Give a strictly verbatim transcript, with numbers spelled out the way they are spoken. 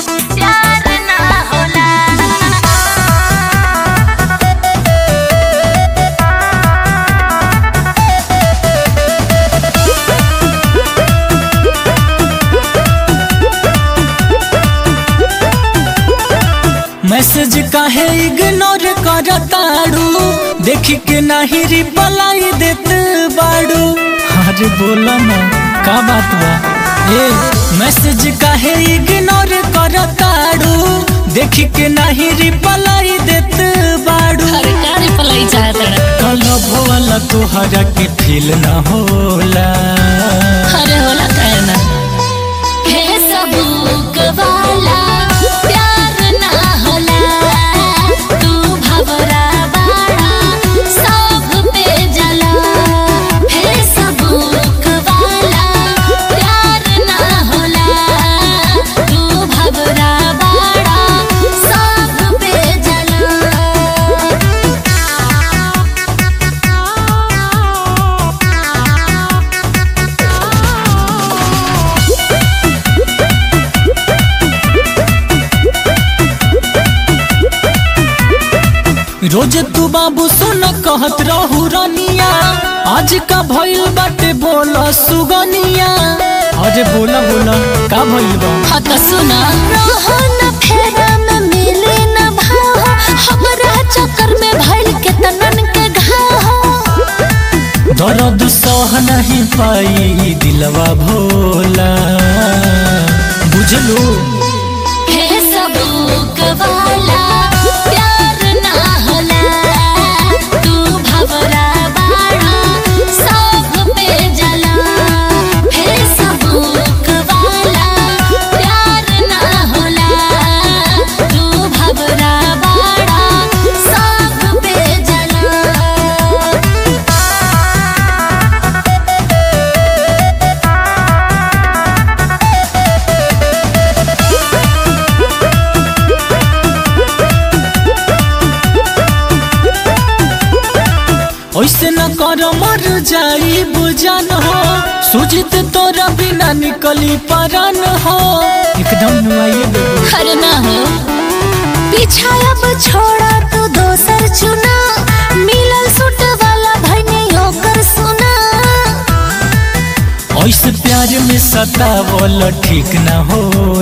प्यार ना होला। मैसेज काहे इग्नोर करताड़ू, देखी के नाही रिप्लाई देत बाड़ू। अरे बोला ना का बात बा। ए मैसेज काहे इग्नोर करताड़ू, देखी के नाही रिप्लाई देत बाड़ू। अरे का रिप्लाई चाहत रे? कलब वाला तोहरा के फील ना होला। अरे होला काहे ना। हे सबूक वाला प्यार ना होला, तू भवरा बाड़ा सब पे जला। हे सबूक वाला प्यार ना होला, तू भवरा बाड़ा सब पे जला। रोज तू बाबू सुन कहत रहू रनिया, आज का भइल बाटे बोला सुगनिया। अरे बोला बोला का भइल बा। हाँ तो सुना, रहो न फेरा में मिले न भाव, हमरा चक्कर में भइल के तनन के घाव। दर्द सह नहीं पाई दिलवा भोला, बुझलू। हे सबूक वाला प्यार ना होला, तू भवरा बाड़ा सब पे जला। हे सबूक वाला प्यार ना होला, तू भवरा बाड़ा सब पे जला। ऐसे न कर मर जाई बुझन हो, सुजित तोरा बिना निकली परान हो। एकदम नुआइए बेबू। अरे ना हो, पीछा अब छोड़ा तू दोसर चुना, मिलल सूट वाला भइनी होकर सुना। ऐसे प्यार में सतावल ठीक न होला।